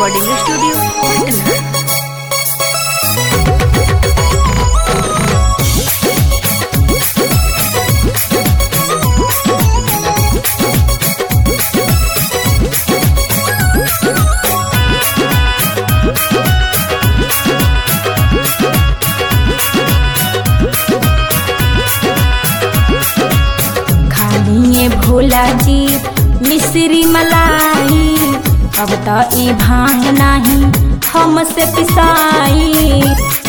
Recording studio Patna. खानिए भोला जी मिश्री मलाई, अब तो ई भांग नहीं हमसे पिसाई।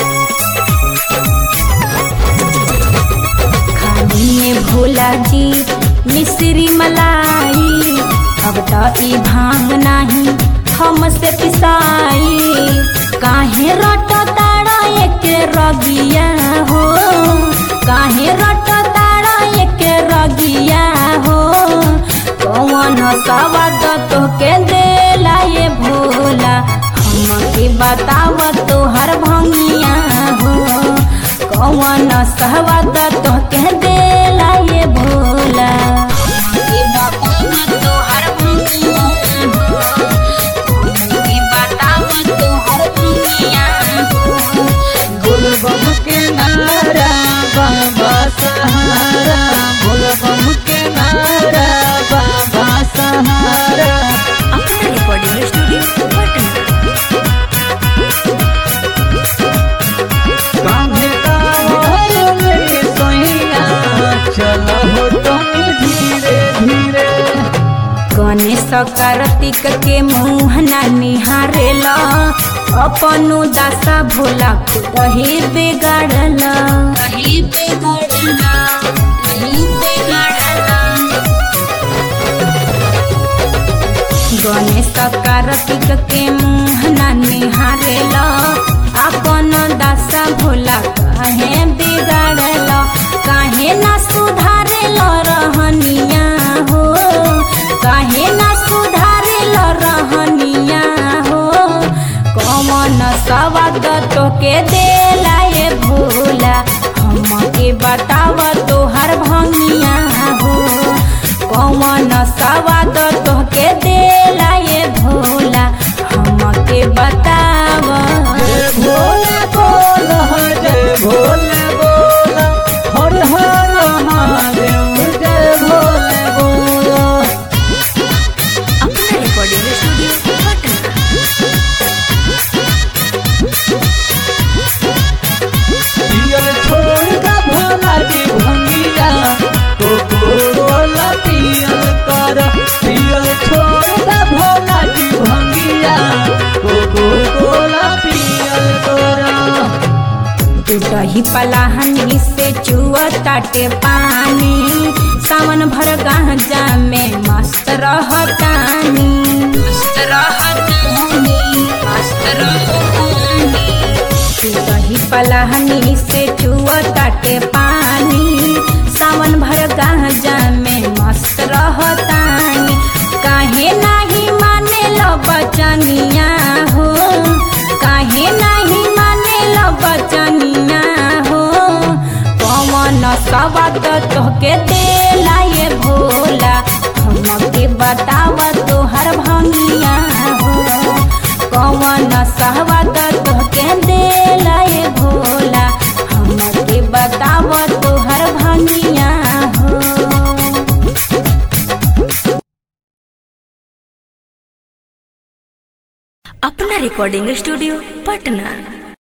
खानिए भोला जी मिश्री मलाई, अब तो ई भांग नहीं हमसे पिसाई। काहे रटो तारा एक रगिया हो, काहे रटो तारा एक रगिया हो। कौन सवाद तोके देला ये भोला, हमके बताव तोहर भंगिया हो। कौन सवाद तोके देला ये भोला, हमके बताव तोहर भंगिया हो। हमके बताव तोहर भंगिया हो। बोलबम के नारा बाबा सहारा, बोलबम के नारा बाबा सहारा। अपना रिकॉर्डिंग स्टूडियो पटना। कान्हे कांवर ले सोइया, चलो हो तुम धीरे धीरे। गणेश कार्तिक के मुँह ना निहारेला, अपनो दासा भोला कहीं बिगाड़ला, कहीं बिगाड़ला, कहीं बिगाड़ला। गणेश कार्तिक के मुँह ना निहारेला, अपन दासा भोला कहे बिगाड़ला। काहे ना सुधारेला रहनिया हो, काहे ना सुधारेला रहनिया हो। कौन सवाद तोके देला ये भोला, हमके बताव तोहर भंगिया हो। कौन सवाद तोके देला ये भोला, हमके बताव। भोला बोल जय भोला बोल, हर हर महादेव जय भोला बोल। अपना रिकॉर्डिंग स्टूडियो पटना। पियल छोड़ का भोला जी भंगिया, तो कोला पियल कर। पियल छोड़ का भोला जी भंगिया, तो कोला पियल कर। टूटही पलाहनी से चुआ ताटे पानी, सावन भर गांजा में मस्त रहतानी, मस्त रहतानी, मस्त रहतानी। टूटही पलाहनी से चुआ ताटे पानी, सावन भर गांजा में मस्त रहतानी। काहे नहीं माने लो बचनिया हो, काहे नहीं माने लो बचनिया हो। कौन सवाद तोहके देला ये भोला, हमके बताव तोहर भंगिया हो। कौन सवाद तोहके देला ये भोला, हमके बताव तोहर भंगिया हो। अपना रिकॉर्डिंग स्टूडियो पटना।